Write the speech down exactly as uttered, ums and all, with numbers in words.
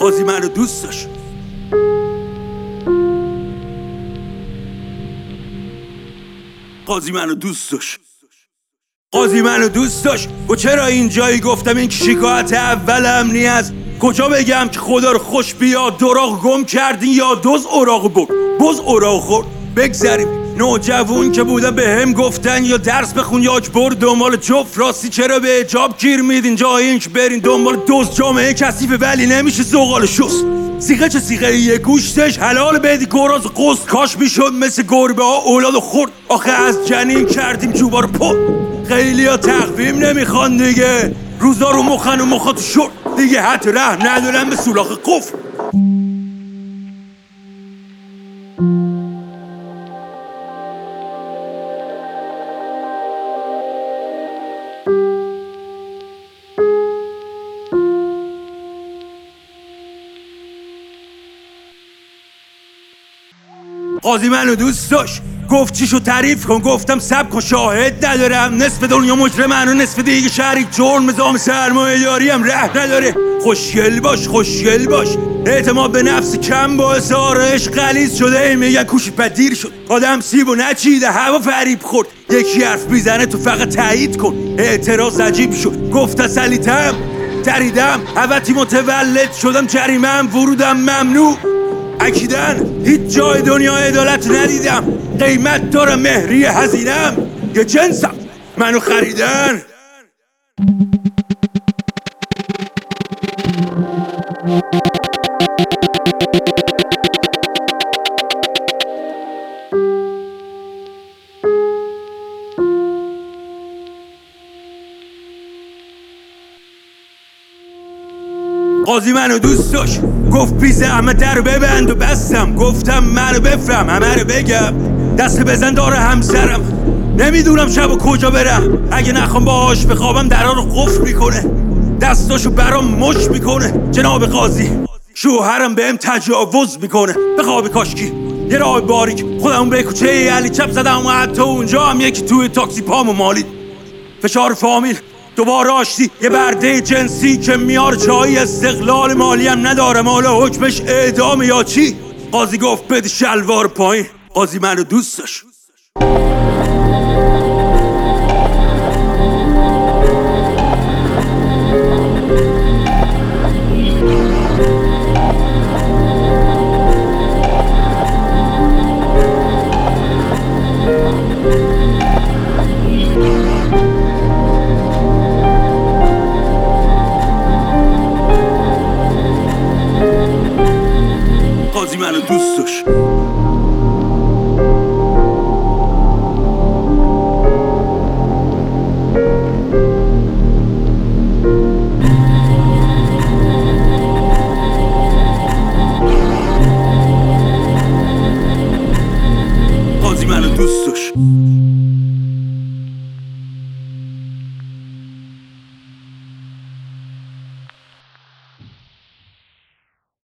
قاضی منو دوست داشت. قاضی منو دوست داشت. قاضی منو دوست داشت. و چرا اینجایی گفتم این شکایت اولم نیست. کجا بگم که خدا رو خوش بیاد دراغ گم کردین یا دوز اوراق برد بز اوراق خورد. بگذریم نوجوون که بودن به هم گفتن یا درس بخون یا اجبر دنبال جفت راستی چرا به اجاب گیر میدین جای این که برین دنبال دوز. جامعه کثیفه ولی نمیشه زغال شست. سیغه چه سیغه یه گوشتش حلال بدی گراز قسط کاش میشد مثل گربه ها اولاد خورد. آخه از جنین کردیم جوبا رو پل. خیلی ها تقویم نمیخوان دیگه روزا رو مخن و مخا تو شد دیگه حتی رحم ندارن به سولاخ قفل. قاضی منو دوست داشت. گفت چیشو تعریف کن گفتم سب کن شاهد ندارم. نصف دنیا مجرمن و نصف دیگه شریک جرم نظام سرمایه داری هم ره نداره. خوشگل باش خوشگل باش. اعتماد به نفس کم باعث آرایش غلیظ شده. این میگن کوشی پدیر شد آدم سیب و نچیده هوا فریب خورد. یکی حرف میزنه تو فقط تایید کن. اعتراض عجیب شد گفت تسلیتم تریدم حوتی متولد شدم جریمم ورودم ممنوع. اکیدن هیچ جای دنیا عدالت ندیدم. قیمت دارم مهری هزینم یه جنسم منو خریدن. قاضی منو دوست داشت. گفت بی زحمت در ببند و بستم. گفتم منو بفهم همه رو بگم. دست بزن داره همسرم. نمیدونم شب و کجا برم. اگه نخوام باهاش بخوابم درها رو قفل میکنه. دستاشو برام مش میکنه. جناب قاضی شوهرم بهم تجاوز میکنه. به خواب کاشکی یه راه باریک خودمون به کوچه علی چپ زدم و حتی اونجا هم یکی توی تاکسی پامو مالید. فشار فامیل دوباره آشتی یه برده جنسی که میار جایی استقلال مالی هم ندارم. حالا حکمش اعدام یا چی؟ قاضی گفت بده شلوار پایین. قاضی منو دوست داشت. قاضی منو دوست داشت. قاضی منو دوست داشت.